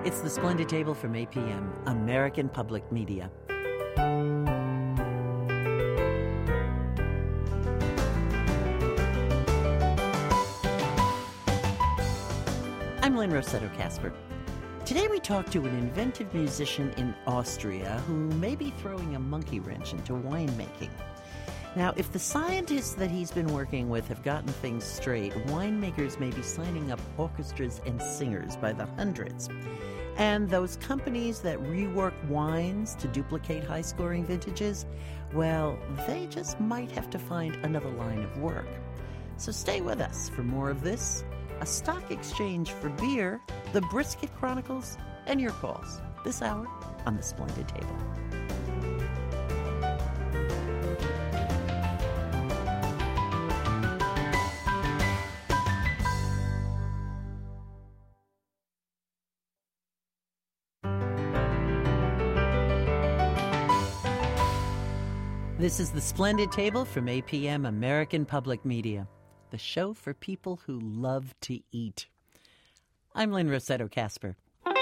It's the Splendid Table from APM, American Public Media. I'm Lynn Rossetto Kasper. Today we talk to an inventive musician in Austria who may be throwing a monkey wrench into winemaking. Now, if the scientists that he's been working with have gotten things straight, winemakers may be signing up orchestras and singers by the hundreds. And those companies that rework wines to duplicate high-scoring vintages, well, they just might have to find another line of work. So stay with us for more of this, a stock exchange for beer, the Brisket Chronicles, and your calls this hour on the Splendid Table. This is the Splendid Table from APM, American Public Media, the show for people who love to eat. I'm Lynn Rossetto Kasper.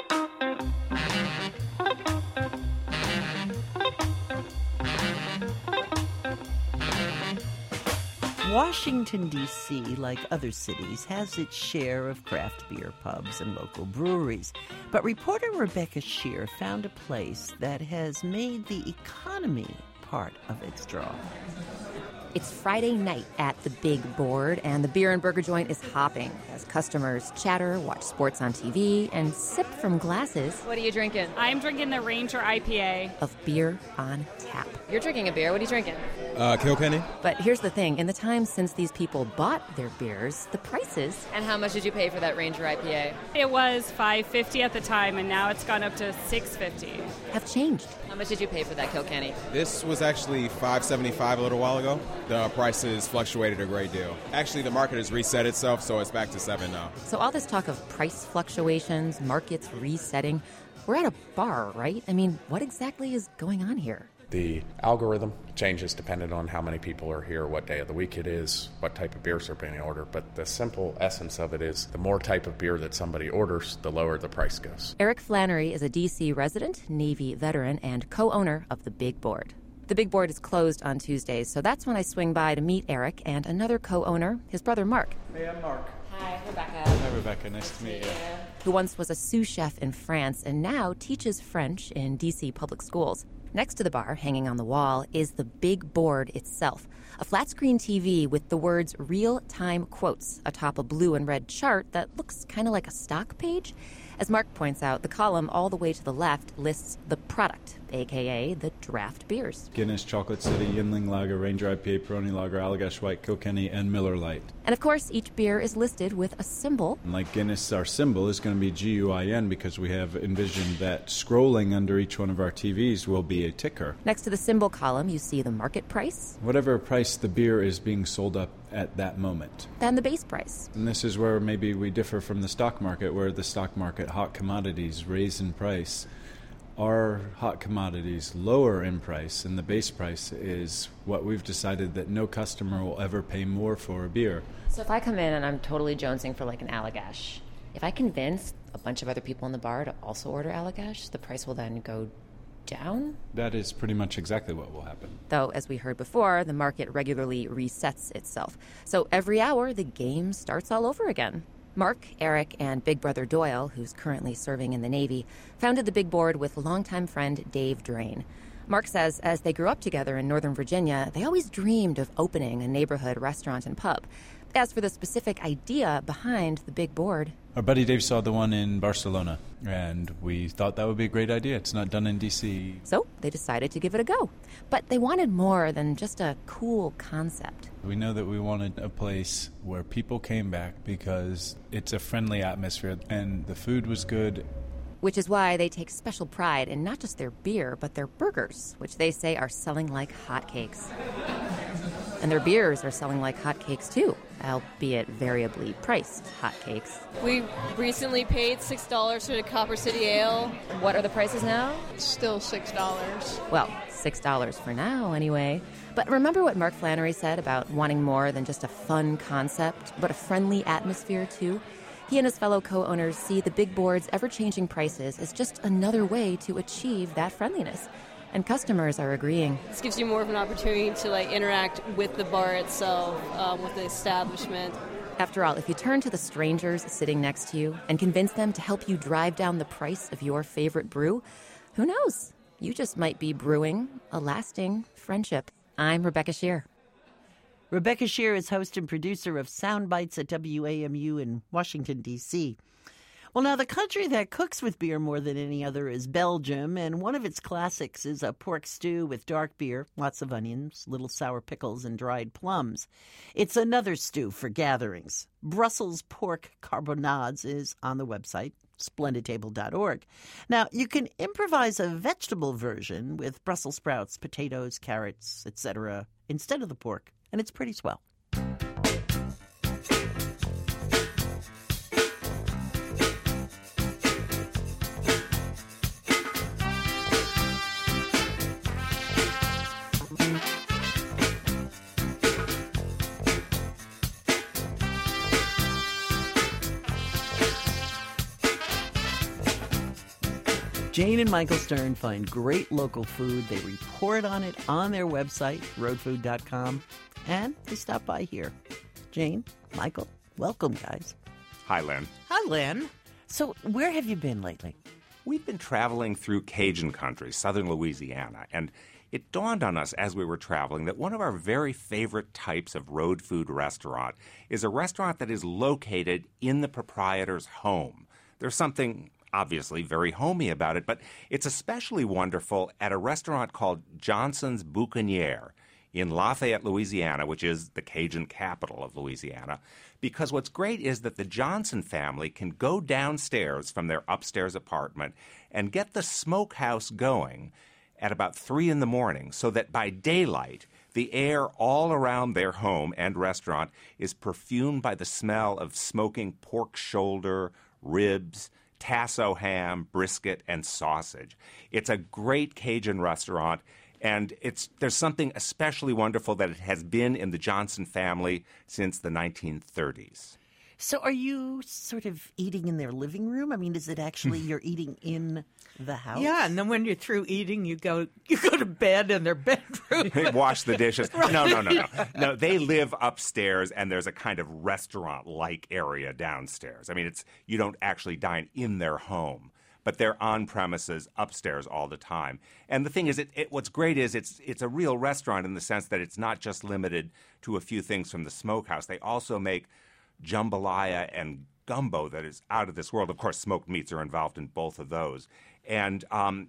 Washington, D.C., like other cities, has its share of craft beer pubs and local breweries. But reporter Rebecca Shear found a place that has made the economy part of its draw. It's Friday night at the Big Board, and the beer and burger joint is hopping as customers chatter, watch sports on TV, and sip from glasses. What are you drinking? I'm drinking the Ranger IPA. Of beer on tap. You're drinking a beer. What are you drinking? Kilkenny. But here's the thing. In the time since these people bought their beers, the prices... And how much did you pay for that Ranger IPA? It was $5.50 at the time, and now it's gone up to $6.50. Have changed. How much did you pay for that Kilkenny? This was actually $5.75 a little while ago. The prices fluctuated a great deal. Actually, the market has reset itself, so it's back to $7 now. So all this talk of price fluctuations, markets resetting, we're at a bar, right? I mean, what exactly is going on here? The algorithm changes depending on how many people are here, what day of the week it is, what type of beers are being ordered. But the simple essence of it is the more type of beer that somebody orders, the lower the price goes. Eric Flannery is a D.C. resident, Navy veteran, and co-owner of the Big Board. The Big Board is closed on Tuesdays, so that's when I swing by to meet Eric and another co-owner, his brother Mark. Hey, I'm Mark. Hi, Rebecca. Hi, Rebecca. Nice to meet you. Who once was a sous chef in France and now teaches French in D.C. public schools. Next to the bar, hanging on the wall, is the Big Board itself, a flat-screen TV with the words real-time quotes atop a blue and red chart that looks kind of like a stock page. As Mark points out, the column all the way to the left lists the product, a.k.a. the draft beers. Guinness, Chocolate City, Yinling Lager, Ranger IPA, Peroni Lager, Allagash White, Kilkenny, and Miller Lite. And of course, each beer is listed with a symbol. And like Guinness, our symbol is going to be GUIN because we have envisioned that scrolling under each one of our TVs will be a ticker. Next to the symbol column, you see the market price. Whatever price the beer is being sold up at that moment. Then the base price. And this is where maybe we differ from the stock market, where the stock market, hot commodities raise in price. Our hot commodities lower in price, and the base price is what we've decided that no customer will ever pay more for a beer. So if I come in and I'm totally jonesing for like an Allagash, if I convince a bunch of other people in the bar to also order Allagash, the price will then go down? That is pretty much exactly what will happen. Though, as we heard before, the market regularly resets itself. So every hour, the game starts all over again. Mark, Eric, and Big Brother Doyle, who's currently serving in the Navy, founded the Big Board with longtime friend Dave Drain. Mark says as they grew up together in Northern Virginia, they always dreamed of opening a neighborhood restaurant and pub. As for the specific idea behind the Big Board... Our buddy Dave saw the one in Barcelona, and we thought that would be a great idea. It's not done in D.C. So they decided to give it a go. But they wanted more than just a cool concept. We know that we wanted a place where people came back because it's a friendly atmosphere, and the food was good. Which is why they take special pride in not just their beer, but their burgers, which they say are selling like hotcakes. And their beers are selling like hotcakes, too, albeit variably priced hotcakes. We recently paid $6 for the Copper City Ale. What are the prices now? Still $6. Well, $6 for now, anyway. But remember what Mark Flannery said about wanting more than just a fun concept, but a friendly atmosphere, too? He and his fellow co-owners see the big board's ever-changing prices as just another way to achieve that friendliness. And customers are agreeing. This gives you more of an opportunity to interact with the bar itself, with the establishment. After all, if you turn to the strangers sitting next to you and convince them to help you drive down the price of your favorite brew, who knows? You just might be brewing a lasting friendship. I'm Rebecca Shear. Rebecca Shear is host and producer of Sound Bites at WAMU in Washington, D.C. Well, now, the country that cooks with beer more than any other is Belgium, and one of its classics is a pork stew with dark beer, lots of onions, little sour pickles, and dried plums. It's another stew for gatherings. Brussels pork carbonades is on the website, splendidtable.org. Now, you can improvise a vegetable version with Brussels sprouts, potatoes, carrots, etc., instead of the pork, and it's pretty swell. Jane and Michael Stern find great local food. They report on it on their website, roadfood.com, and they stop by here. Jane, Michael, welcome, guys. Hi, Lynn. Hi, Lynn. So where have you been lately? We've been traveling through Cajun country, southern Louisiana, and it dawned on us as we were traveling that one of our very favorite types of road food restaurant is a restaurant that is located in the proprietor's home. There's something obviously very homey about it, but it's especially wonderful at a restaurant called Johnson's Boucanière in Lafayette, Louisiana, which is the Cajun capital of Louisiana, because what's great is that the Johnson family can go downstairs from their upstairs apartment and get the smokehouse going at about 3 in the morning, so that by daylight, the air all around their home and restaurant is perfumed by the smell of smoking pork shoulder, ribs, tasso ham, brisket, and sausage. It's a great Cajun restaurant, and there's something especially wonderful that it has been in the Johnson family since the 1930s. So are you sort of eating in their living room? I mean, is it actually you're eating in the house? Yeah, and then when you're through eating, you go to bed in their bedroom. Wash the dishes. Right. No, they live upstairs, and there's a kind of restaurant-like area downstairs. I mean, you don't actually dine in their home, but they're on premises upstairs all the time. And the thing is, what's great is it's a real restaurant in the sense that it's not just limited to a few things from the smokehouse. They also make jambalaya and gumbo that is out of this world. Of course, smoked meats are involved in both of those. And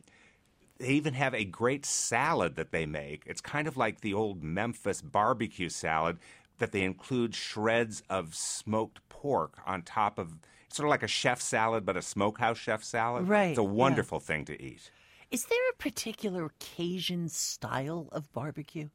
they even have a great salad that they make. It's kind of like the old Memphis barbecue salad that they include shreds of smoked pork on top of, sort of like a chef salad, but a smokehouse chef salad. Right. It's a wonderful thing to eat. Is there a particular Cajun style of barbecue?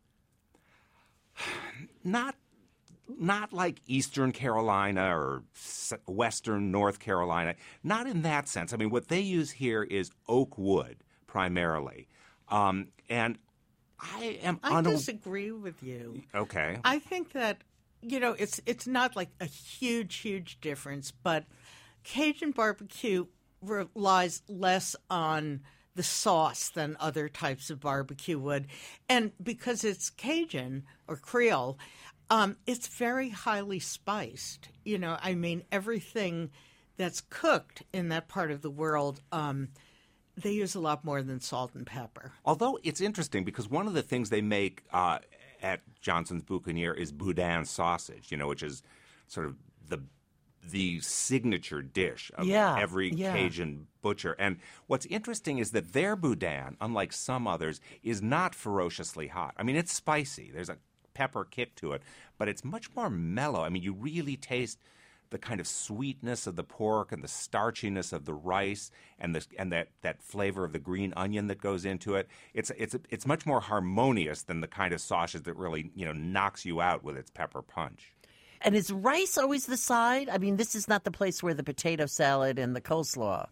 Not like Eastern Carolina or Western North Carolina. Not in that sense. I mean, what they use here is oak wood primarily. And I disagree with you. Okay. I think that, it's not like a huge difference, but Cajun barbecue relies less on the sauce than other types of barbecue would. And because it's Cajun or Creole, it's very highly spiced. I mean, everything that's cooked in that part of the world, they use a lot more than salt and pepper. Although it's interesting because one of the things they make at Johnson's Boucanière is boudin sausage, which is sort of the signature dish of every Cajun butcher. And what's interesting is that their boudin, unlike some others, is not ferociously hot. I mean, it's spicy. There's a pepper kick to it, but it's much more mellow. I mean, you really taste the kind of sweetness of the pork and the starchiness of the rice and that flavor of the green onion that goes into it. It's much more harmonious than the kind of sausage that really knocks you out with its pepper punch. And is rice always the side? I mean, this is not the place where the potato salad and the coleslaw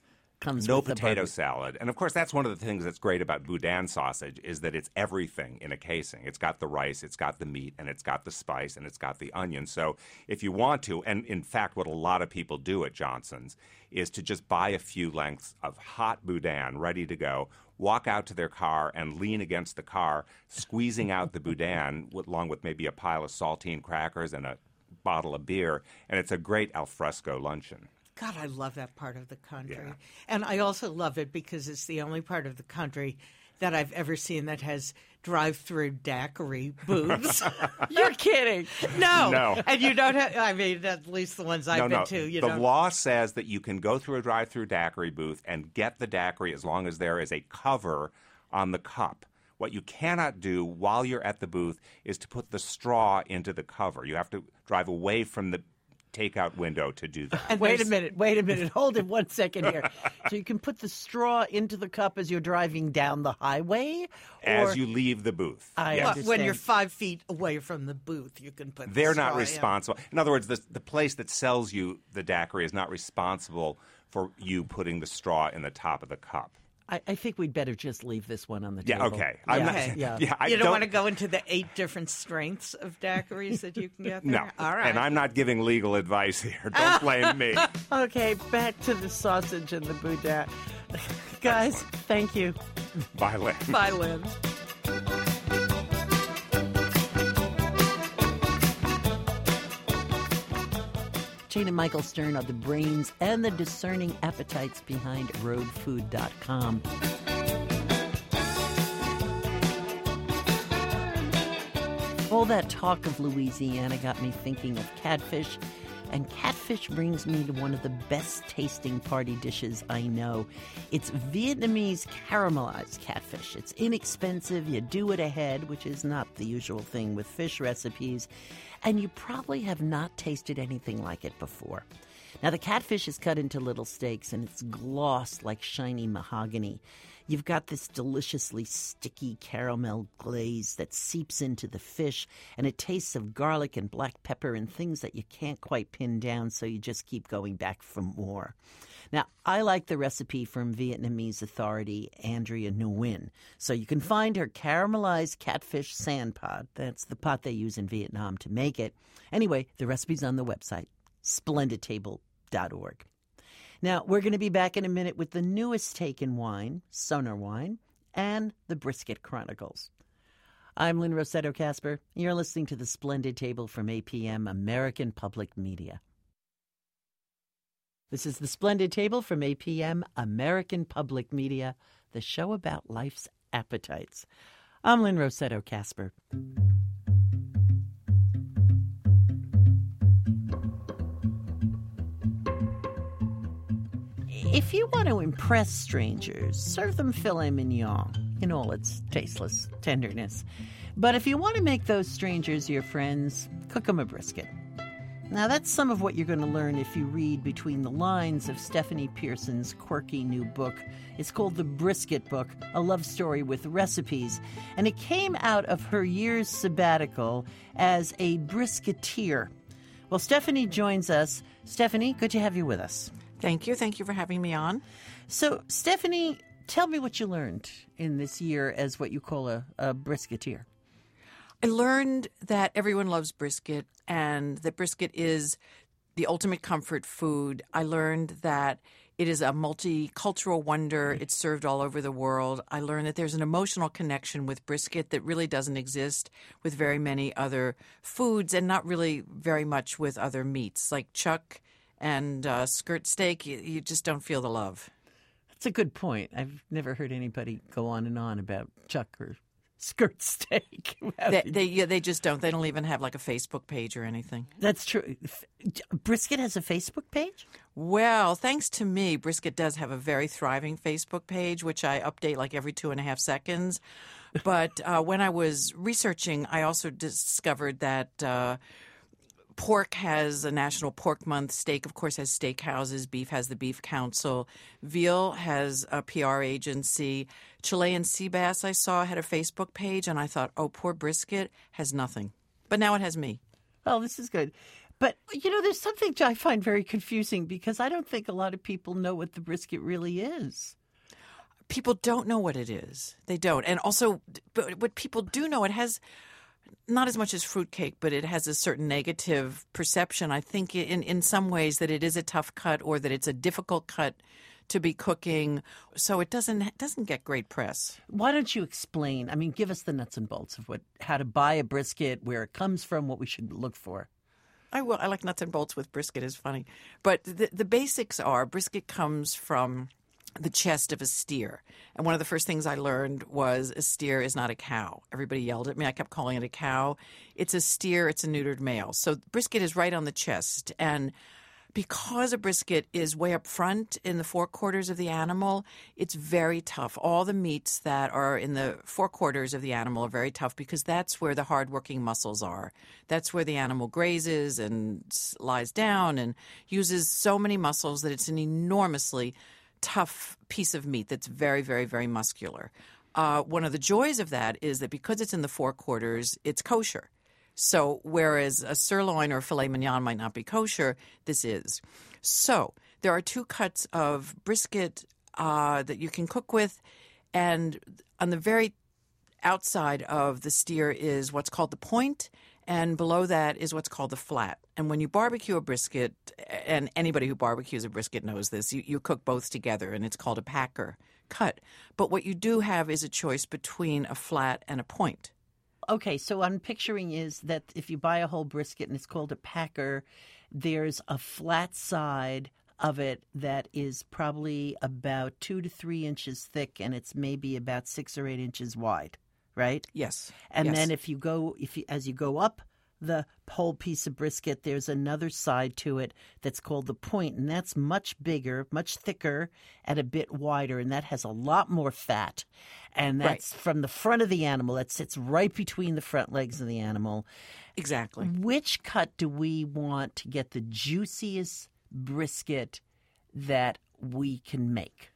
comes no with the potato barbecue. salad. And of course, that's one of the things that's great about boudin sausage is that it's everything in a casing. It's got the rice, it's got the meat, and it's got the spice, and it's got the onion. So if you want to, and in fact what a lot of people do at Johnson's is to just buy a few lengths of hot boudin ready to go, walk out to their car and lean against the car, squeezing out the boudin along with maybe a pile of saltine crackers and a bottle of beer, and it's a great al fresco luncheon. God, I love that part of the country. Yeah. And I also love it because it's the only part of the country that I've ever seen that has drive-through daiquiri booths. You're kidding. No. And you don't have, I mean, at least the ones I've been to, you the know. law says that you can go through a drive-through daiquiri booth and get the daiquiri as long as there is a cover on the cup. What you cannot do while you're at the booth is to put the straw into the cover. You have to drive away from the takeout window to do that. And wait a minute. Hold it 1 second here. So you can put the straw into the cup as you're driving down the highway? As you leave the booth. I Yes. understand. When you're 5 feet away from the booth, you can put They're the not straw in. responsible. In other words, the place that sells you the daiquiri is not responsible for you putting the straw in the top of the cup. I think we'd better just leave this one on the table. Yeah, okay. I'm not- I You don't don't- want to go into the 8 different strengths of daiquiris that you can get there? No. All right. And I'm not giving legal advice here. Don't blame me. Okay, back to the sausage and the boudin. Guys, thank you. Bye, Lynn. Bye, Lynn. Jane and Michael Stern are the brains and the discerning appetites behind roadfood.com. All that talk of Louisiana got me thinking of catfish, and catfish brings me to one of the best tasting party dishes I know. It's Vietnamese caramelized catfish. It's inexpensive, you do it ahead, which is not the usual thing with fish recipes, and you probably have not tasted anything like it before. Now, the catfish is cut into little steaks, and it's glossed like shiny mahogany. You've got this deliciously sticky caramel glaze that seeps into the fish, and it tastes of garlic and black pepper and things that you can't quite pin down, so you just keep going back for more. Now, I like the recipe from Vietnamese authority Andrea Nguyen, so you can find her caramelized catfish sand pot. That's the pot they use in Vietnam to make it. Anyway, the recipe's on the website, splendidtable.org. Now, we're going to be back in a minute with the newest take in wine, Sonar Wine, and the Brisket Chronicles. I'm Lynn Rossetto Kasper. You're listening to The Splendid Table from APM, American Public Media. This is The Splendid Table from APM, American Public Media, the show about life's appetites. I'm Lynn Rossetto Kasper. If you want to impress strangers, serve them filet mignon in all its tasteless tenderness. But if you want to make those strangers your friends, cook them a brisket. Now, that's some of what you're going to learn if you read between the lines of Stephanie Pearson's quirky new book. It's called The Brisket Book, a love story with recipes. And it came out of her year's sabbatical as a brisketeer. Well, Stephanie joins us. Stephanie, good to have you with us. Thank you. Thank you for having me on. So, Stephanie, tell me what you learned in this year as what you call a brisketeer. I learned that everyone loves brisket and that brisket is the ultimate comfort food. I learned that it is a multicultural wonder. It's served all over the world. I learned that there's an emotional connection with brisket that really doesn't exist with very many other foods and not really very much with other meats like chuck and skirt steak. You just don't feel the love. That's a good point. I've never heard anybody go on and on about chuck or skirt steak. They just don't. They don't even have like a Facebook page or anything. That's true. Brisket has a Facebook page? Well, thanks to me, Brisket does have a very thriving Facebook page, which I update like every 2.5 seconds. But when I was researching, I also discovered that pork has a National Pork Month. Steak, of course, has steakhouses. Beef has the Beef Council. Veal has a PR agency. Chilean sea bass, I saw, had a Facebook page, and I thought, oh, poor brisket has nothing. But now it has me. Oh, this is good. But, there's something I find very confusing because I don't think a lot of people know what the brisket really is. People don't know what it is. They don't. And also, but what people do know, it has not as much as fruitcake, but it has a certain negative perception, I think, in some ways, that it is a tough cut or that it's a difficult cut to be cooking. So it doesn't get great press. Why don't you explain? I mean, give us the nuts and bolts of how to buy a brisket, where it comes from, what we should look for. I will. I like nuts and bolts with brisket. It's funny. But the basics are brisket comes from the chest of a steer. And one of the first things I learned was a steer is not a cow. Everybody yelled at me. I kept calling it a cow. It's a steer. It's a neutered male. So brisket is right on the chest. And because a brisket is way up front in the forequarters of the animal, it's very tough. All the meats that are in the forequarters of the animal are very tough because that's where the hard-working muscles are. That's where the animal grazes and lies down and uses so many muscles that it's an enormously tough piece of meat that's very, very, very muscular. One of the joys of that is that because it's in the forequarters, it's kosher. So whereas a sirloin or filet mignon might not be kosher, this is. So there are two cuts of brisket that you can cook with, and on the very outside of the steer is what's called the point, and below that is what's called the flat. And when you barbecue a brisket, and anybody who barbecues a brisket knows this, you cook both together, and it's called a packer cut. But what you do have is a choice between a flat and a point. Okay, so what I'm picturing is that if you buy a whole brisket and it's called a packer, there's a flat side of it that is probably about 2 to 3 inches thick, and it's maybe about 6 or 8 inches wide, right? Yes. And yes. then as you go up the whole piece of brisket, there's another side to it that's called the point, and that's much bigger, much thicker, and a bit wider, and that has a lot more fat. And that's from the front of the animal. That sits right between the front legs of the animal. Exactly. Which cut do we want to get the juiciest brisket that we can make?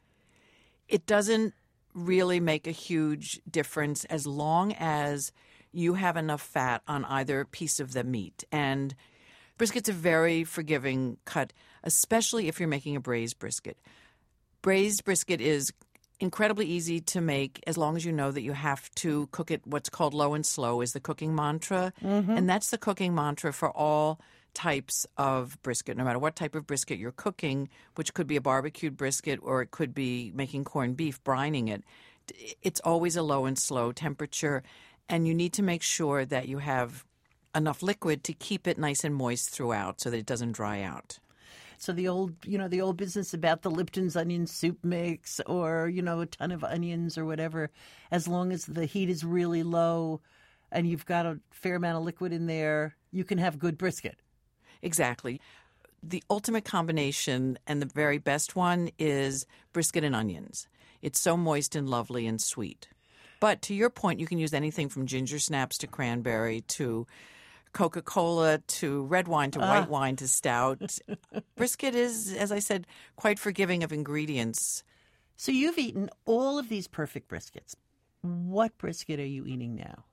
It doesn't really make a huge difference as long as you have enough fat on either piece of the meat. And brisket's a very forgiving cut, especially if you're making a braised brisket. Braised brisket is incredibly easy to make as long as you know that you have to cook it. What's called low and slow is the cooking mantra. Mm-hmm. And that's the cooking mantra for all types of brisket, no matter what type of brisket you're cooking, which could be a barbecued brisket or it could be making corned beef, brining it. It's always a low and slow temperature. And you need to make sure that you have enough liquid to keep it nice and moist throughout so that it doesn't dry out. So the old business about the Lipton's onion soup mix or, a ton of onions or whatever, as long as the heat is really low and you've got a fair amount of liquid in there, you can have good brisket. Exactly. The ultimate combination and the very best one is brisket and onions. It's so moist and lovely and sweet. But to your point, you can use anything from ginger snaps to cranberry to Coca-Cola to red wine to white wine to stout. Brisket is, as I said, quite forgiving of ingredients. So you've eaten all of these perfect briskets. What brisket are you eating now?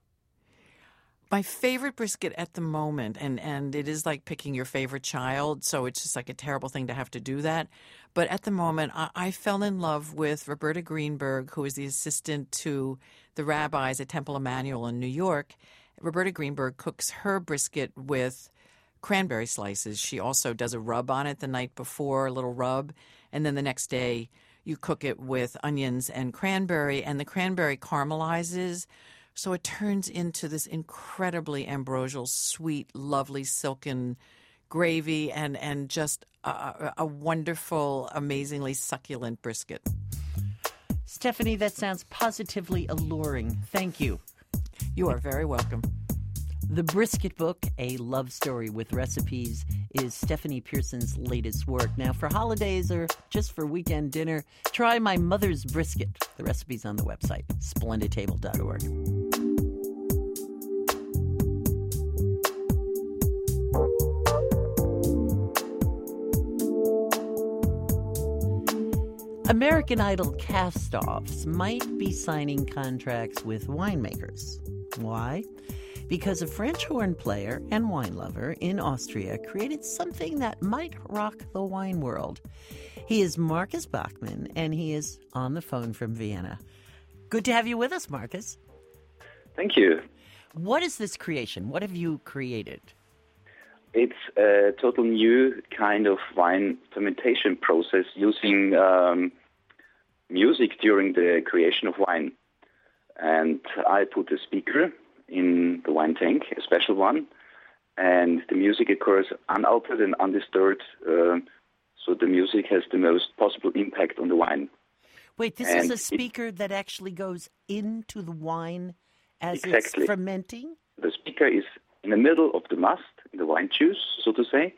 My favorite brisket at the moment, and it is like picking your favorite child, so it's just like a terrible thing to have to do that. But at the moment, I fell in love with Roberta Greenberg, who is the assistant to the rabbis at Temple Emmanuel in New York. Roberta Greenberg cooks her brisket with cranberry slices. She also does a rub on it the night before, a little rub, and then the next day you cook it with onions and cranberry, and the cranberry caramelizes. So it turns into this incredibly ambrosial, sweet, lovely, silken gravy and just a wonderful, amazingly succulent brisket. Stephanie, that sounds positively alluring. Thank you. You are very welcome. The Brisket Book, A Love Story with Recipes, is Stephanie Pearson's latest work. Now, for holidays or just for weekend dinner, try My Mother's Brisket. The recipe's on the website, splendidtable.org. American Idol cast-offs might be signing contracts with winemakers. Why? because a French horn player and wine lover in Austria created something that might rock the wine world. He is Marcus Bachmann, and he is on the phone from Vienna. Good to have you with us, Marcus. Thank you. What is this creation? What have you created? It's a total new kind of wine fermentation process using music during the creation of wine. And I put a speaker in the wine tank, a special one, and the music occurs unaltered and undisturbed, so the music has the most possible impact on the wine. Wait, this is a speaker that actually goes into the wine as it's fermenting? The speaker is in the middle of the must, in the wine juice, so to say,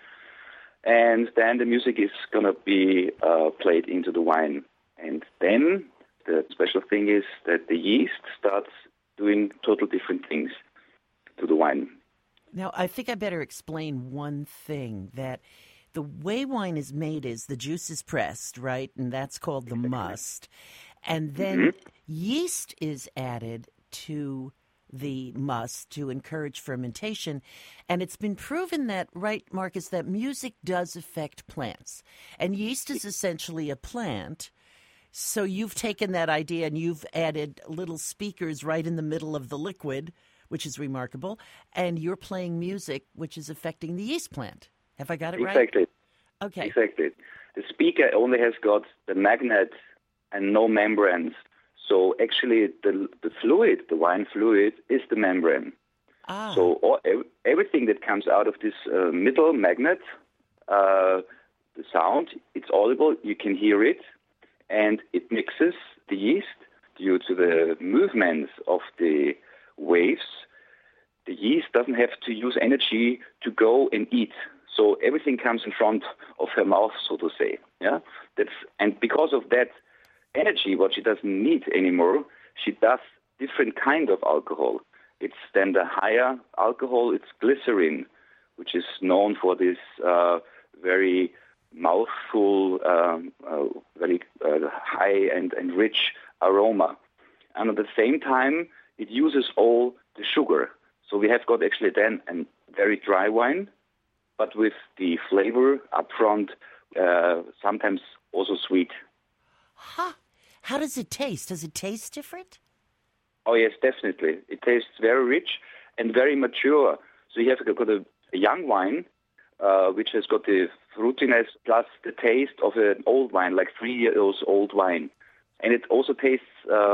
and then the music is going to be played into the wine. And then the special thing is that the yeast starts doing total different things to the wine. Now, I think I better explain one thing, that the way wine is made is the juice is pressed, right? And that's called the must. And then yeast is added to the must to encourage fermentation. And it's been proven that, right, Marcus, that music does affect plants. And yeast is essentially a plant. So you've taken that idea and you've added little speakers right in the middle of the liquid, which is remarkable, and you're playing music which is affecting the yeast plant. Have I got it right? Exactly. Okay. Exactly. The speaker only has got the magnet and no membranes. So actually the fluid, the wine fluid, is the membrane. Ah. So everything that comes out of this middle magnet, the sound, it's audible, you can hear it, and it mixes the yeast due to the movements of the waves. The yeast doesn't have to use energy to go and eat. So everything comes in front of her mouth, so to say. Yeah, and because of that energy, what she doesn't need anymore, she does different kind of alcohol. It's then the higher alcohol, it's glycerin, which is known for this very mouthful, very high and rich aroma. And at the same time, it uses all the sugar. So we have got actually then a very dry wine, but with the flavor up front, sometimes also sweet. Huh. How does it taste? Does it taste different? Oh, yes, definitely. It tastes very rich and very mature. So you have got a young wine, which has got the fruitiness plus the taste of an old wine, like 3 years old wine. And it also tastes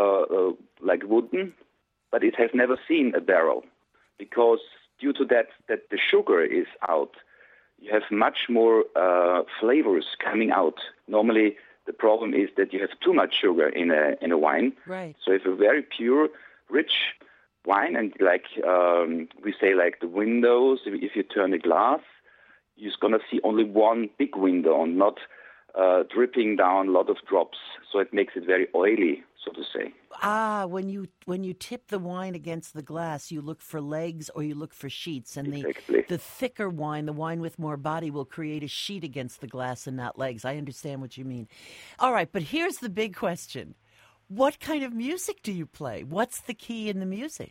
like wooden, but it has never seen a barrel. Because due to that the sugar is out, you have much more flavors coming out. Normally, the problem is that you have too much sugar in a wine. Right. So if a very pure, rich wine, and like we say, like the windows, if you turn a glass, you're going to see only one big window and not dripping down a lot of drops. So it makes it very oily, so to say. Ah, when you tip the wine against the glass, you look for legs or you look for sheets. And the thicker wine, the wine with more body, will create a sheet against the glass and not legs. I understand what you mean. All right, but here's the big question. What kind of music do you play? What's the key in the music?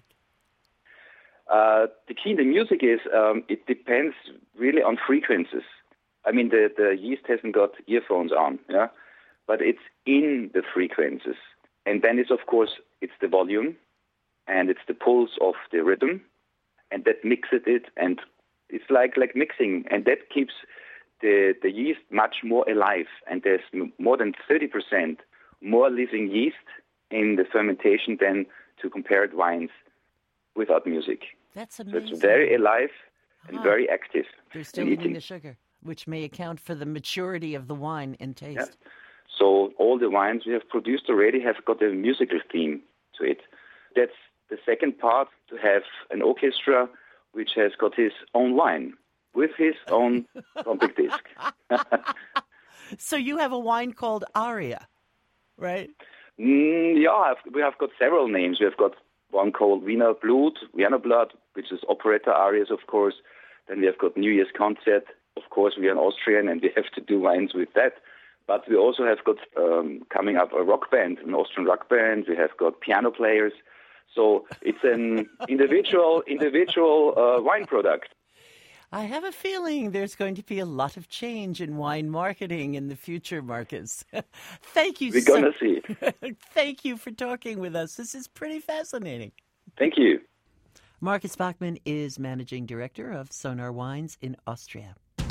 The key in the music is it depends really on frequencies. I mean, the yeast hasn't got earphones on, yeah, but it's in the frequencies. And then it's, of course, it's the volume and it's the pulse of the rhythm, and that mixes it, and it's like mixing, and that keeps the yeast much more alive. And there's more than 30% more living yeast in the fermentation than to compared wines without music. That's amazing. So it's very alive and very active. They're still eating the sugar, which may account for the maturity of the wine and taste. Yeah. So all the wines we have produced already have got a musical theme to it. That's the second part, to have an orchestra which has got his own wine with his own compact disc. So you have a wine called Aria, right? Yeah, we have got several names. We have got one called Wiener Blood, which is operetta arias, of course. Then we have got New Year's Concert. Of course, we are an Austrian, and we have to do wines with that. But we also have got coming up a rock band, an Austrian rock band. We have got piano players. So it's an individual wine product. I have a feeling there's going to be a lot of change in wine marketing in the future, Marcus. Thank you. We're going to see. Thank you for talking with us. This is pretty fascinating. Thank you. Marcus Bachmann is Managing Director of Sonar Wines in Austria.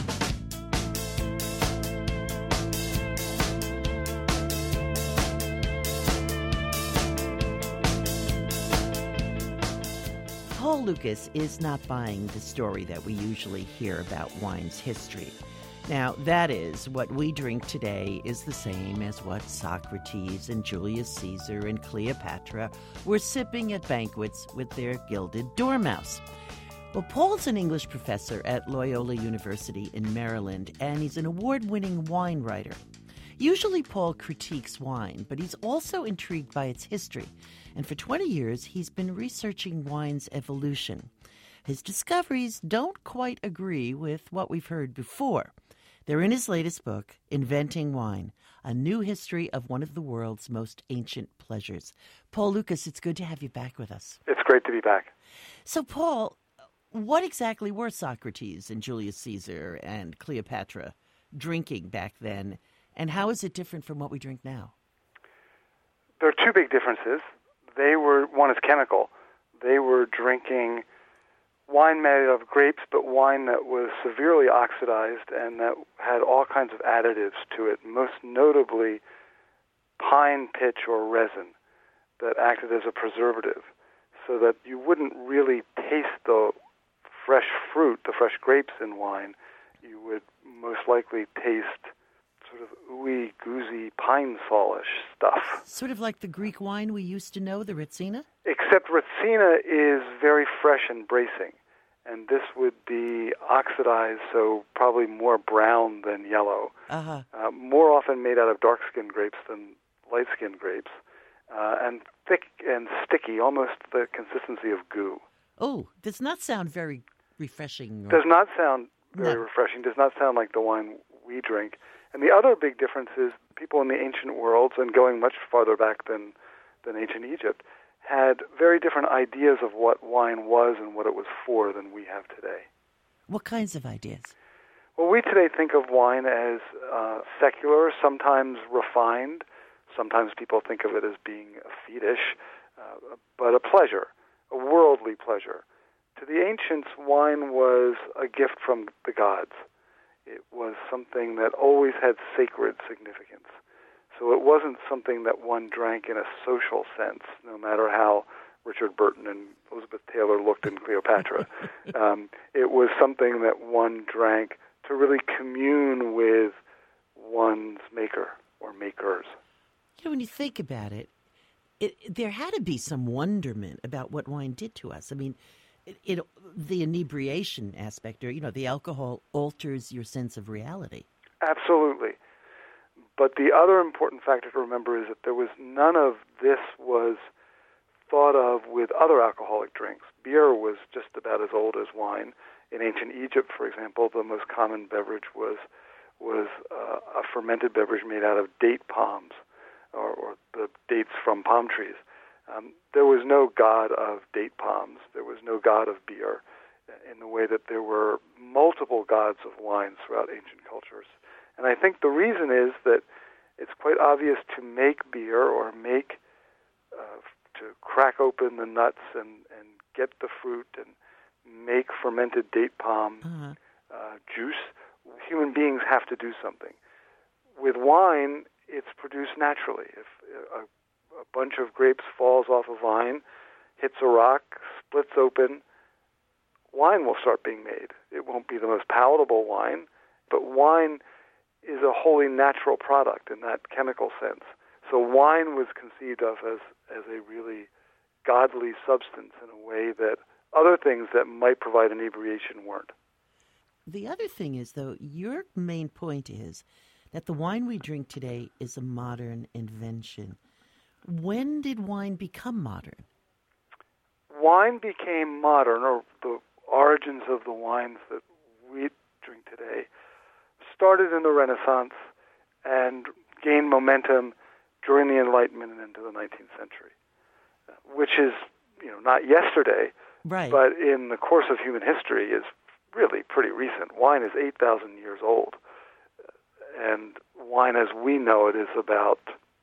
Paul Lukas is not buying the story that we usually hear about wine's history. Now, that is, what we drink today is the same as what Socrates and Julius Caesar and Cleopatra were sipping at banquets with their gilded dormouse. Well, Paul's an English professor at Loyola University in Maryland, and he's an award-winning wine writer. Usually Paul critiques wine, but he's also intrigued by its history. And for 20 years, he's been researching wine's evolution. His discoveries don't quite agree with what we've heard before. They're in his latest book, Inventing Wine, a new history of one of the world's most ancient pleasures. Paul Lukas, it's good to have you back with us. It's great to be back. So, Paul, what exactly were Socrates and Julius Caesar and Cleopatra drinking back then, and how is it different from what we drink now? There are two big differences. One is chemical. They were drinking wine made of grapes, but wine that was severely oxidized and that had all kinds of additives to it, most notably pine pitch or resin that acted as a preservative, so that you wouldn't really taste the fresh fruit, the fresh grapes in wine. You would most likely taste sort of ooey, goozy, pine solish stuff. Sort of like the Greek wine we used to know, the Retsina? Except Retsina is very fresh and bracing, and this would be oxidized, so probably more brown than yellow. More often made out of dark-skinned grapes than light-skinned grapes, and thick and sticky, almost the consistency of goo. Oh, does not sound very refreshing. Does not sound very refreshing, does not sound like the wine we drink. And the other big difference is people in the ancient worlds, and going much farther back than ancient Egypt, had very different ideas of what wine was and what it was for than we have today. What kinds of ideas? Well, we today think of wine as secular, sometimes refined. Sometimes people think of it as being a fetish, but a pleasure, a worldly pleasure. To the ancients, wine was a gift from the gods. It was something that always had sacred significance. So it wasn't something that one drank in a social sense, no matter how Richard Burton and Elizabeth Taylor looked in Cleopatra. It was something that one drank to really commune with one's maker or makers. You know, when you think about it, there had to be some wonderment about what wine did to us. I mean, the inebriation aspect, or, the alcohol alters your sense of reality. Absolutely. But the other important factor to remember is that there was none of this was thought of with other alcoholic drinks. Beer was just about as old as wine. In ancient Egypt, for example, the most common beverage was a fermented beverage made out of date palms, or the dates from palm trees. There was no god of date palms. There was no god of beer, in the way that there were multiple gods of wine throughout ancient cultures. And I think the reason is that it's quite obvious to make beer or to crack open the nuts and get the fruit and make fermented date palm juice. Human beings have to do something. With wine, it's produced naturally. If a bunch of grapes falls off a vine, hits a rock, splits open, wine will start being made. It won't be the most palatable wine, but wine is a wholly natural product in that chemical sense. So wine was conceived of as a really godly substance in a way that other things that might provide inebriation weren't. The other thing is, though, your main point is that the wine we drink today is a modern invention. When did wine become modern? Wine became modern, or the origins of the wines that we drink today, started in the Renaissance and gained momentum during the Enlightenment and into the 19th century, which is not yesterday, right? But in the course of human history is really pretty recent. Wine is 8,000 years old, and wine as we know it is about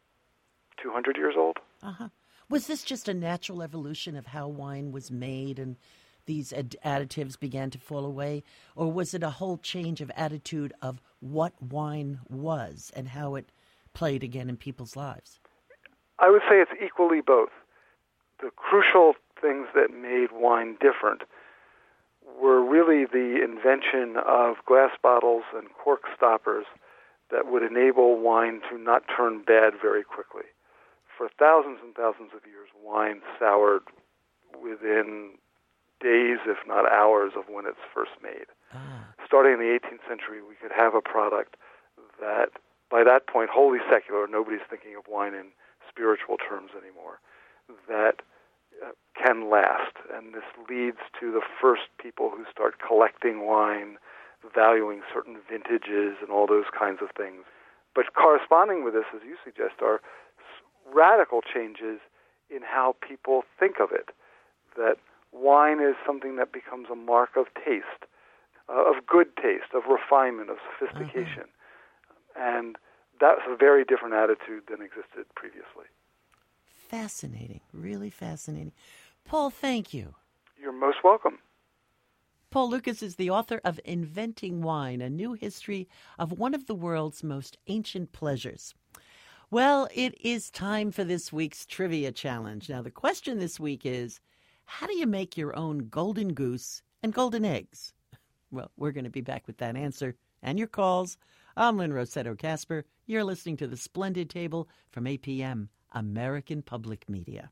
200 years old. Uh-huh. Was this just a natural evolution of how wine was made and these additives began to fall away? Or was it a whole change of attitude of what wine was and how it played again in people's lives? I would say it's equally both. The crucial things that made wine different were really the invention of glass bottles and cork stoppers that would enable wine to not turn bad very quickly. For thousands and thousands of years, wine soured within days, if not hours, of when it's first made. Starting in the 18th century, we could have a product that, by that point, wholly secular, nobody's thinking of wine in spiritual terms anymore, that can last. And this leads to the first people who start collecting wine, valuing certain vintages and all those kinds of things. But corresponding with this, as you suggest, are radical changes in how people think of it, that wine is something that becomes a mark of taste, of good taste, of refinement, of sophistication. And that's a very different attitude than existed previously. Fascinating, really fascinating. Paul, thank you. You're most welcome. Paul Lucas is the author of Inventing Wine, a new history of one of the world's most ancient pleasures. Well, it is time for this week's trivia challenge. Now, the question this week is, how do you make your own golden goose and golden eggs? Well, we're going to be back with that answer and your calls. I'm Lynn Rossetto Kasper. You're listening to The Splendid Table from APM, American Public Media.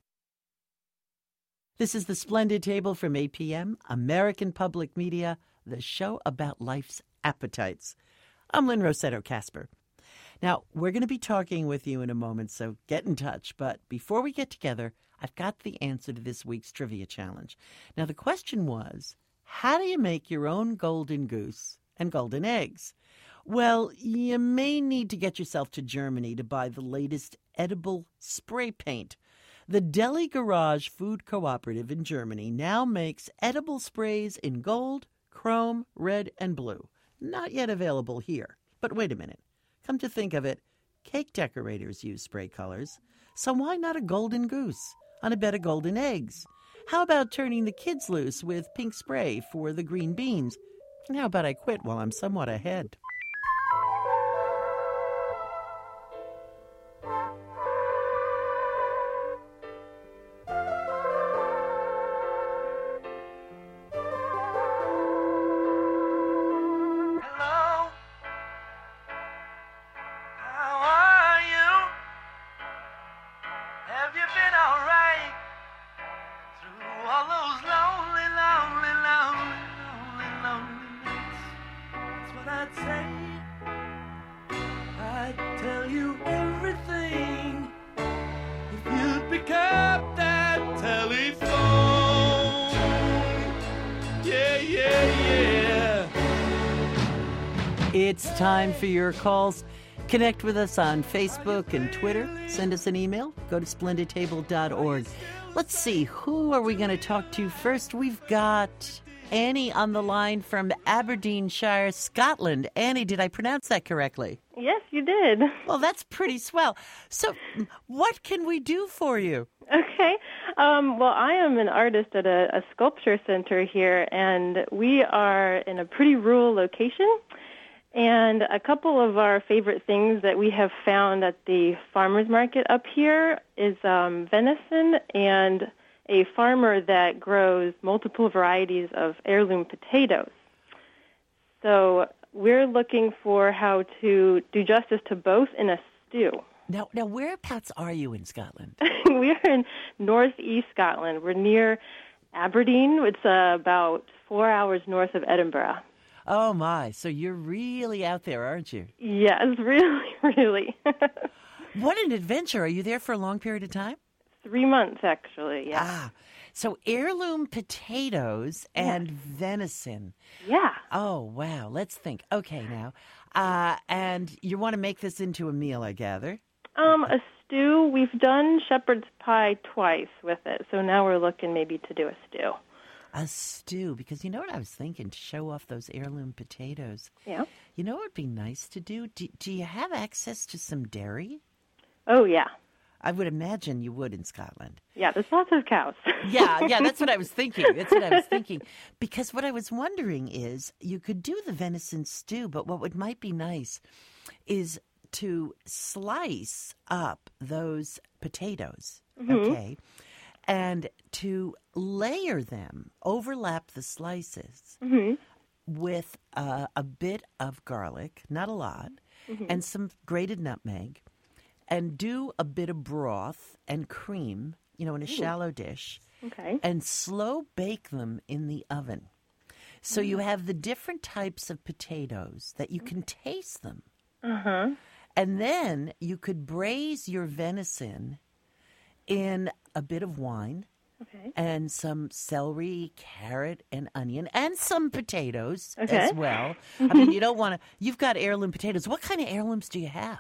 This is The Splendid Table from APM, American Public Media, the show about life's appetites. I'm Lynn Rossetto Kasper. Now, we're going to be talking with you in a moment, so get in touch. But before we get together, I've got the answer to this week's trivia challenge. Now, the question was, how do you make your own golden goose and golden eggs? Well, you may need to get yourself to Germany to buy the latest edible spray paint. The Deli Garage Food Cooperative in Germany now makes edible sprays in gold, chrome, red, and blue. Not yet available here. But wait a minute. Come to think of it, cake decorators use spray colors, so why not a golden goose on a bed of golden eggs? How about turning the kids loose with pink spray for the green beans? And how about I quit while I'm somewhat ahead? It's time for your calls. Connect with us on Facebook and Twitter. Send us an email. Go to splendidtable.org. Let's see, who are we going to talk to first? We've got Annie on the line from Aberdeenshire, Scotland. Annie, did I pronounce that correctly? Yes, you did. Well, that's pretty swell. So what can we do for you? Okay. Well, I am an artist at a sculpture center here, and we are in a pretty rural location. And a couple of our favorite things that we have found at the farmer's market up here is venison and a farmer that grows multiple varieties of heirloom potatoes. So we're looking for how to do justice to both in a stew. Now, whereabouts are you in Scotland? We are in northeast Scotland. We're near Aberdeen. It's about 4 hours north of Edinburgh. Oh, my. So you're really out there, aren't you? Yes, really, really. What an adventure. Are you there for a long period of time? 3 months, actually, yeah. Ah, so heirloom potatoes and venison. Yeah. Oh, wow. Let's think. Okay, now. And you want to make this into a meal, I gather? A stew. We've done shepherd's pie twice with it, so now we're looking maybe to do a stew. A stew, because you know what I was thinking, to show off those heirloom potatoes. Yeah. You know what would be nice to do? Do you have access to some dairy? Oh, yeah. I would imagine you would in Scotland. Yeah, there's lots of cows. Yeah, that's what I was thinking. Because what I was wondering is you could do the venison stew, but what might be nice is to slice up those potatoes, okay, and to layer them, overlap the slices with a bit of garlic, not a lot, and some grated nutmeg, and do a bit of broth and cream, in a shallow dish, and slow bake them in the oven. So you have the different types of potatoes that you can taste them. And then you could braise your venison in a bit of wine and some celery, carrot, and onion, and some potatoes as well. I mean, you don't want to... You've got heirloom potatoes. What kind of heirlooms do you have?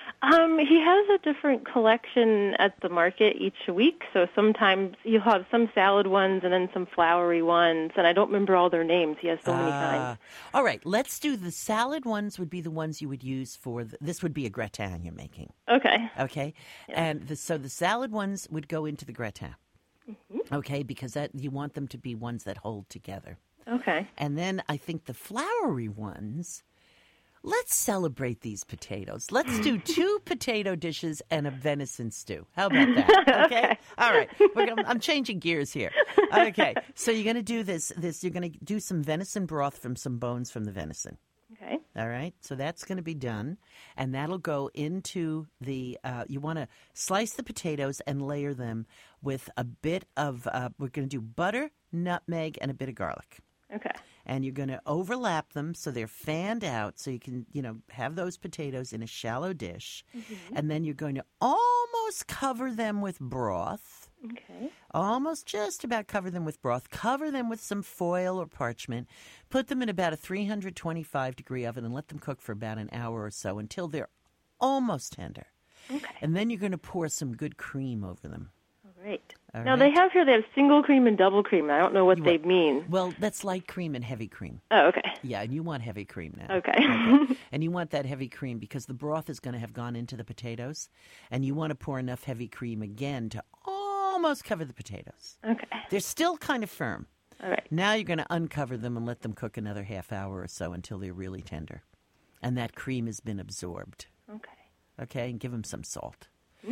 He has a different collection at the market each week, so sometimes you'll have some salad ones and then some floury ones, and I don't remember all their names. He has so many kinds. All right, let's do the salad ones would be the ones you would use for... this would be a gratin you're making. Okay? Yeah. And so the salad ones would go into the gratin. Okay, because you want them to be ones that hold together. Okay. And then I think the floury ones... Let's celebrate these potatoes. Let's do 2 potato dishes and a venison stew. How about that? Okay? All right. I'm changing gears here. Okay. So you're going to do this. You're going to do some venison broth from some bones from the venison. Okay. All right. So that's going to be done. And that'll go into the, you want to slice the potatoes and layer them with a bit of, we're going to do butter, nutmeg, and a bit of garlic. Okay. And you're going to overlap them so they're fanned out so you can, have those potatoes in a shallow dish. And then you're going to almost cover them with broth. Okay. Almost just about cover them with broth. Cover them with some foil or parchment. Put them in about a 325-degree oven and let them cook for about an hour or so until they're almost tender. Okay. And then you're going to pour some good cream over them. Great. All now, right. they have single cream and double cream. I don't know what they mean. Well, that's light cream and heavy cream. Oh, okay. Yeah, and you want heavy cream now. Okay. And you want that heavy cream because the broth is going to have gone into the potatoes, and you want to pour enough heavy cream again to almost cover the potatoes. Okay. They're still kind of firm. All right. Now you're going to uncover them and let them cook another half hour or so until they're really tender. And that cream has been absorbed. Okay, and give them some salt.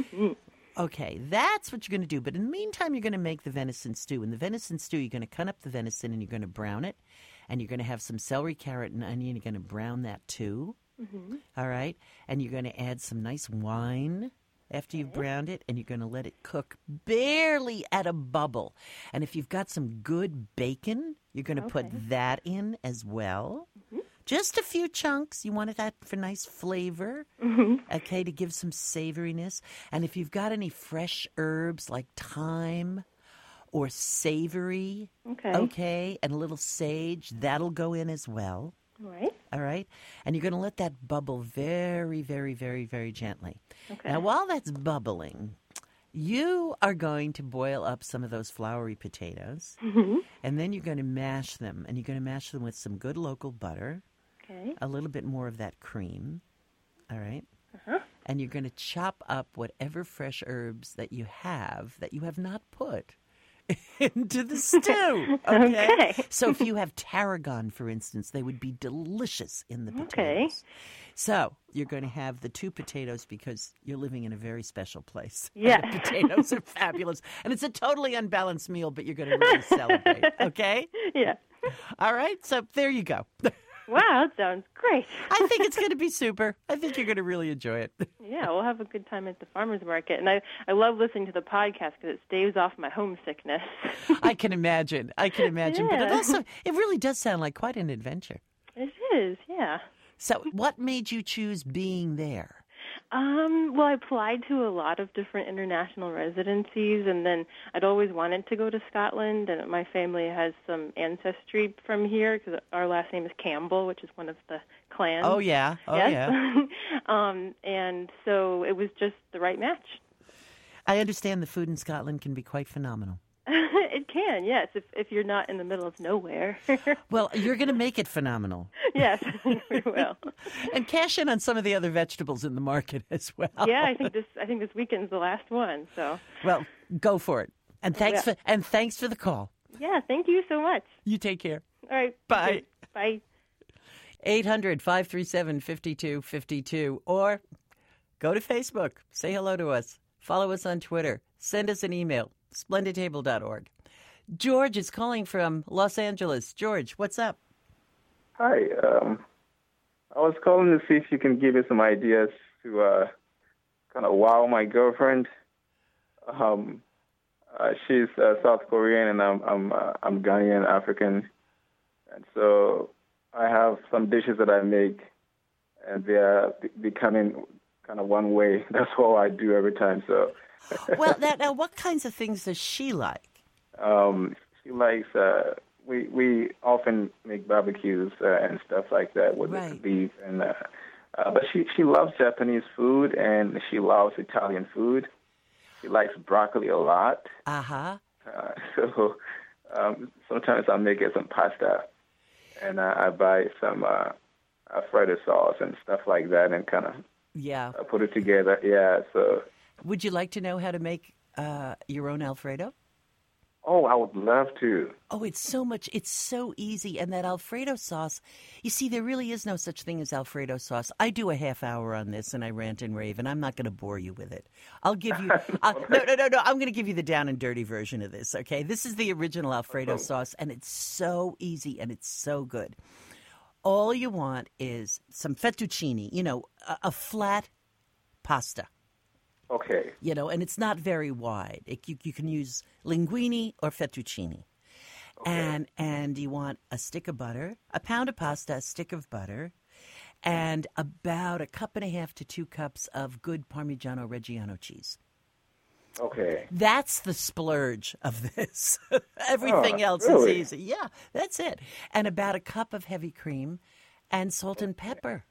Okay, that's what you're going to do. But in the meantime, you're going to make the venison stew. In the venison stew, you're going to cut up the venison and you're going to brown it. And you're going to have some celery, carrot, and onion. You're going to brown that too. All right? And you're going to add some nice wine after you've browned it. And you're going to let it cook barely at a bubble. And if you've got some good bacon, you're going to put that in as well. Just a few chunks. You want that for nice flavor, okay, to give some savoriness. And if you've got any fresh herbs like thyme or savory, okay, and a little sage, that'll go in as well. All right? And you're going to let that bubble very, very, very, very gently. Now, while that's bubbling, you are going to boil up some of those floury potatoes, and then you're going to mash them. And you're going to mash them with some good local butter. A little bit more of that cream, all right? And you're going to chop up whatever fresh herbs that you have not put into the stew, okay? So if you have tarragon, for instance, they would be delicious in the potatoes. So you're going to have the 2 potatoes because you're living in a very special place. Yeah. The potatoes are fabulous. And it's a totally unbalanced meal, but you're going to really celebrate, okay? Yeah. All right, so there you go. Wow, that sounds great. I think it's going to be super. I think you're going to really enjoy it. Yeah, we'll have a good time at the farmer's market. And I love listening to the podcast because it staves off my homesickness. I can imagine. But it really does sound like quite an adventure. It is, yeah. So what made you choose being there? Well, I applied to a lot of different international residencies, and then I'd always wanted to go to Scotland, and my family has some ancestry from here because our last name is Campbell, which is one of the clans. Oh, yeah. And so it was just the right match. I understand the food in Scotland can be quite phenomenal. It can, yes, if you're not in the middle of nowhere. Well, you're going to make it phenomenal. Yes, we will. And cash in on some of the other vegetables in the market as well. Yeah, I think this weekend's the last one. So. Well, go for it. And thanks for the call. Yeah, thank you so much. You take care. All right. Bye. Bye. 800-537-5252 or go to Facebook. Say hello to us. Follow us on Twitter. Send us an email. SplendidTable.org. George is calling from Los Angeles. George, what's up? Hi. I was calling to see if you can give me some ideas to kind of wow my girlfriend. She's South Korean and I'm Ghanaian African, and so I have some dishes that I make, and they are becoming kind of one way. That's all I do every time. So. Well, now, what kinds of things does she like? She likes. We often make barbecues and stuff like that with beef, and but she loves Japanese food and she loves Italian food. She likes broccoli a lot. So sometimes I'll make her some pasta, and I buy some Alfredo sauce and stuff like that, and kind of put it together. Yeah. So. Would you like to know how to make your own Alfredo? Oh, I would love to. Oh, it's so easy. And that Alfredo sauce, you see, there really is no such thing as Alfredo sauce. I do a half hour on this and I rant and rave, and I'm not going to bore you with it. I'll give you, no. I'm going to give you the down and dirty version of this, okay? This is the original Alfredo sauce, and it's so easy and it's so good. All you want is some fettuccine, a flat pasta. Okay. And it's not very wide. You can use linguine or fettuccine. Okay. And you want a stick of butter, a pound of pasta, a stick of butter, and about 1.5 cups to 2 cups of good Parmigiano Reggiano cheese. Okay. That's the splurge of this. Everything else is easy. Yeah, that's it. And about 1 cup of heavy cream and salt and pepper.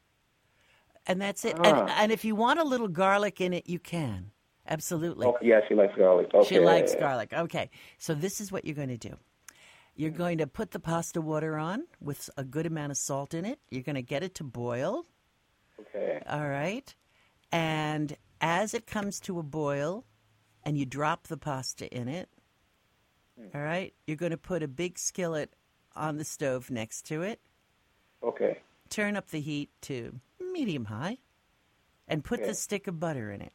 And that's it. And if you want a little garlic in it, you can. Absolutely. Oh, yeah, she likes garlic. Okay. She likes garlic. Okay. So this is what you're going to do. You're going to put the pasta water on with a good amount of salt in it. You're going to get it to boil. Okay. All right. And as it comes to a boil and you drop the pasta in it, all right, you're going to put a big skillet on the stove next to it. Okay. Turn up the heat to medium high and put the stick of butter in it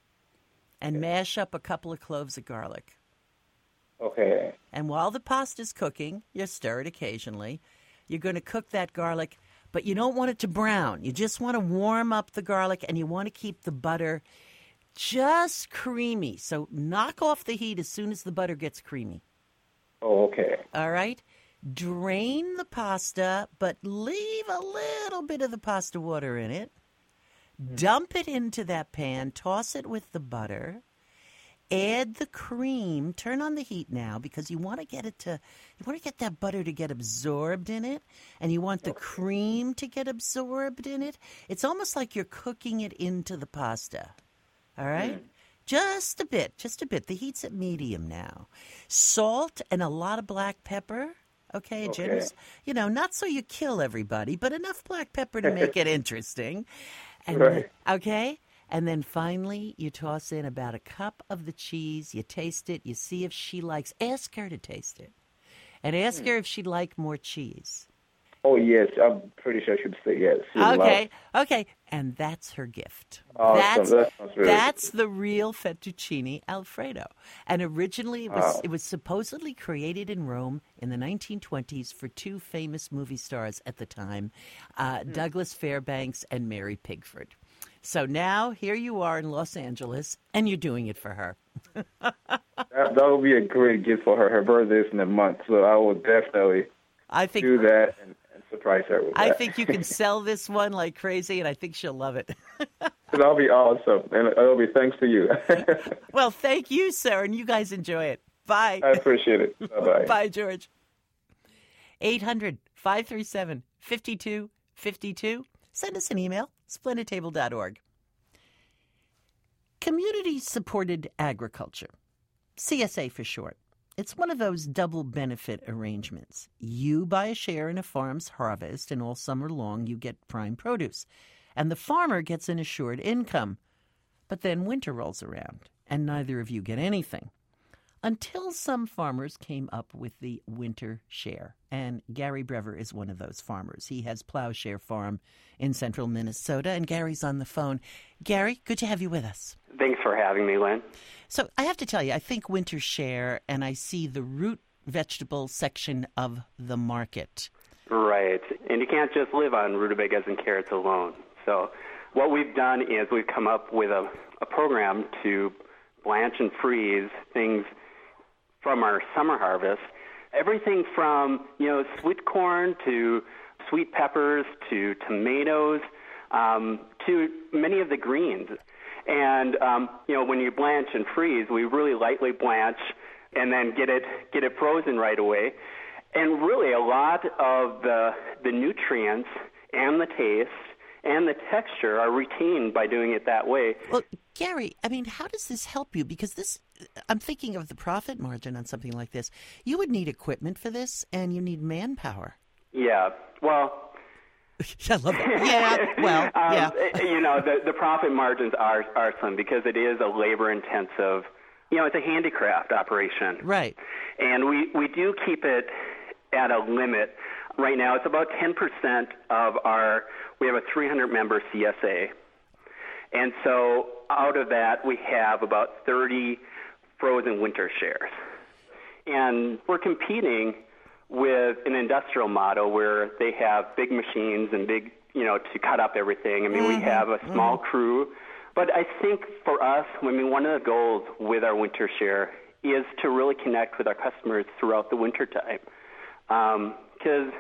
and mash up a couple of cloves of garlic. Okay. And while the pasta's cooking, you stir it occasionally. You're going to cook that garlic, but you don't want it to brown. You just want to warm up the garlic, and you want to keep the butter just creamy. So knock off the heat as soon as the butter gets creamy. Oh, okay. All right? Drain the pasta, but leave a little bit of the pasta water in it. Dump it into that pan. Toss it with the butter. Add the cream. Turn on the heat now because you want to get that butter to get absorbed in it, and you want the cream to get absorbed in it. It's almost like you're cooking it into the pasta. All right? Just a bit. The heat's at medium now. Salt and a lot of black pepper. Okay, generous. Not so you kill everybody, but enough black pepper to make it interesting. And okay? And then finally, you toss in about 1 cup of the cheese. You taste it. You see if she likes. Ask her to taste it. And ask her if she'd like more cheese. Oh, yes. I'm pretty sure she'd say yes. Okay. And that's her gift. Awesome. That's the real fettuccine Alfredo. And originally, it was supposedly created in Rome in the 1920s for 2 famous movie stars at the time, Douglas Fairbanks and Mary Pickford. So now, here you are in Los Angeles, and you're doing it for her. That would be a great gift for her. Her birthday is in a month, so I will definitely do that and surprise her with that. I think you can sell this one like crazy, and I think she'll love it. That'll be awesome, and it'll be thanks to you. Well, thank you, sir, and you guys enjoy it. Bye. I appreciate it. Bye-bye. Bye, George. 800-537-5252. Send us an email, splendidtable.org. Camille Community-supported agriculture, CSA for short. It's one of those double benefit arrangements. You buy a share in a farm's harvest, and all summer long you get prime produce. And the farmer gets an assured income. But then winter rolls around, and neither of you get anything. Until some farmers came up with the winter share. And Gary Brever is one of those farmers. He has Plowshare Farm in central Minnesota, and Gary's on the phone. Gary, good to have you with us. Thanks for having me, Lynn. So I have to tell you, I think winter share, and I see the root vegetable section of the market. Right. And you can't just live on rutabagas and carrots alone. So what we've done is we've come up with a program to blanch and freeze things from our summer harvest. Everything from, sweet corn to sweet peppers to tomatoes to many of the greens. And, when you blanch and freeze, we really lightly blanch and then get it frozen right away. And really a lot of the nutrients and the taste and the texture are retained by doing it that way. Well, Gary, how does this help you? Because I'm thinking of the profit margin on something like this. You would need equipment for this, and you need manpower. Yeah, well... I love that. Yeah, well, yeah. The profit margins are slim because it is a labor-intensive, it's a handicraft operation. Right. And we do keep it at a limit. Right now, it's about 10% of we have a 300-member CSA. And so out of that, we have about 30 frozen winter shares. And we're competing with an industrial model where they have big machines and big, to cut up everything. We have a small crew. But I think for us, one of the goals with our winter share is to really connect with our customers throughout the wintertime. Because,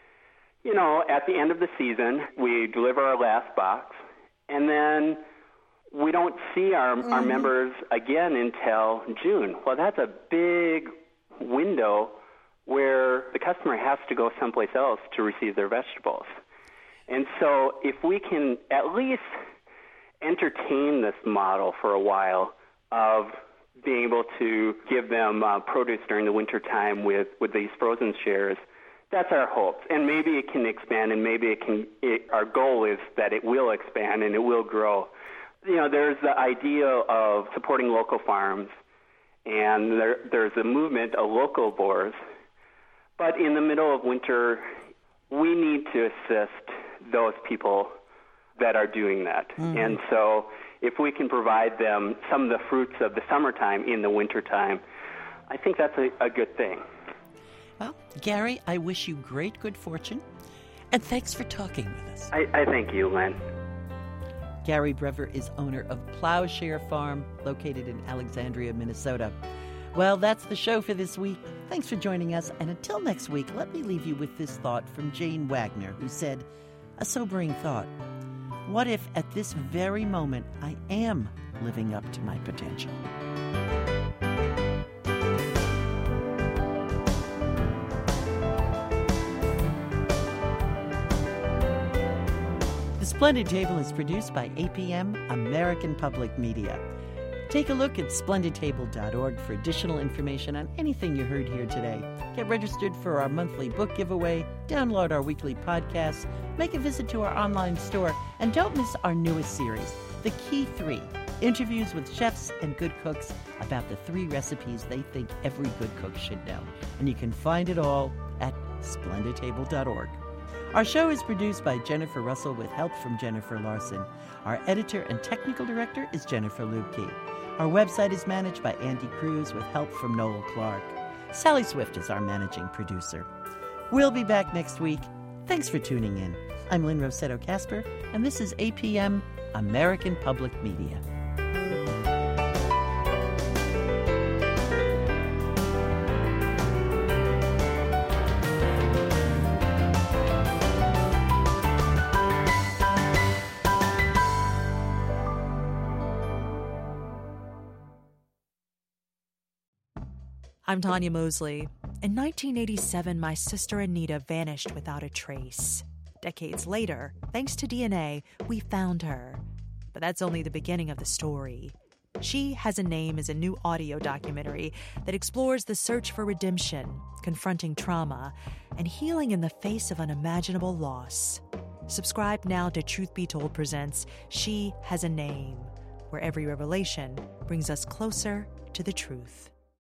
at the end of the season, we deliver our last box, and then we don't see our members again until June. Well, that's a big window where the customer has to go someplace else to receive their vegetables. And so if we can at least entertain this model for a while of being able to give them produce during the wintertime with these frozen shares, that's our hope. And maybe it can expand, and maybe our goal is that it will expand and it will grow. There's the idea of supporting local farms, and there's a movement of local boars. But in the middle of winter, we need to assist those people that are doing that. Mm-hmm. And so if we can provide them some of the fruits of the summertime in the wintertime, I think that's a good thing. Well, Gary, I wish you great good fortune, and thanks for talking with us. I thank you, Len. Gary Brever is owner of Plowshare Farm, located in Alexandria, Minnesota. Well, that's the show for this week. Thanks for joining us, and until next week, let me leave you with this thought from Jane Wagner, who said, a sobering thought. What if at this very moment I am living up to my potential? The Splendid Table is produced by APM, American Public Media. Take a look at splendidtable.org for additional information on anything you heard here today. Get registered for our monthly book giveaway, download our weekly podcasts, make a visit to our online store, and don't miss our newest series, The Key 3, interviews with chefs and good cooks about the 3 recipes they think every good cook should know. And you can find it all at splendidtable.org. Our show is produced by Jennifer Russell with help from Jennifer Larson. Our editor and technical director is Jennifer Lubke. Our website is managed by Andy Cruz with help from Noel Clark. Sally Swift is our managing producer. We'll be back next week. Thanks for tuning in. I'm Lynn Rossetto Kasper, and this is APM, American Public Media. I'm Tanya Mosley. In 1987, my sister Anita vanished without a trace. Decades later, thanks to DNA, we found her. But that's only the beginning of the story. She Has a Name is a new audio documentary that explores the search for redemption, confronting trauma, and healing in the face of unimaginable loss. Subscribe now to Truth Be Told presents She Has a Name, where every revelation brings us closer to the truth.